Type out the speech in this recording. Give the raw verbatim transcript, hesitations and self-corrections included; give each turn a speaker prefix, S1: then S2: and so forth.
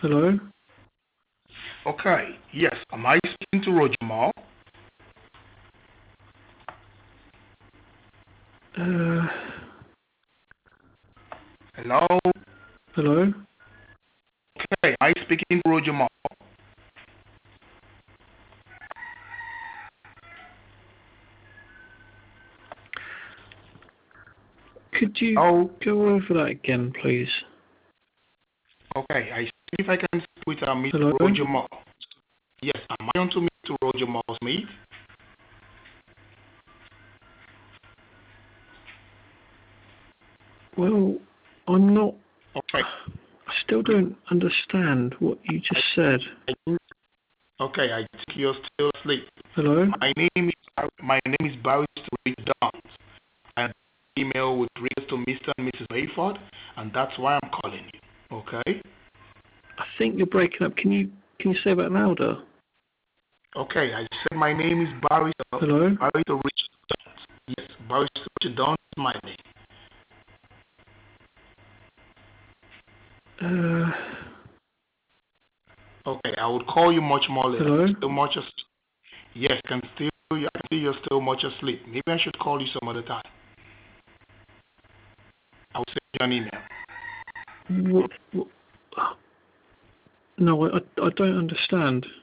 S1: Hello?
S2: Okay, yes. Am I speaking to Roger Mall?
S1: Uh,
S2: Hello?
S1: hello?
S2: Okay, am I speaking to Roger Mall?
S1: Could you
S2: Oh,
S1: go over that again, please?
S2: okay. I see if I can speak with uh, mister
S1: Hello?
S2: Roger Mall. Yes, am I on to mister Roger Mall Smith?
S1: Well, I'm not...
S2: Okay.
S1: I still don't understand what you just said.
S2: I, okay, I think you're still asleep.
S1: Hello?
S2: My name is my name is Barrister Rick Downs. I have an email with regards to mister and missus Bayford, and that's why I'm calling you. Okay?
S1: I think you're breaking up. Can you can you say that louder?
S2: Okay, I said my name is Barrister
S1: Hello?
S2: Barrister Richard Downs. Yes, Barrister Richard Downs is my name.
S1: Uh,
S2: Okay, I would call you much more later.
S1: hello?
S2: Still much as yes, can still I can see you're still much asleep. Maybe I should call you some other time. I will send you an email.
S1: What, what, no, I, I I don't understand.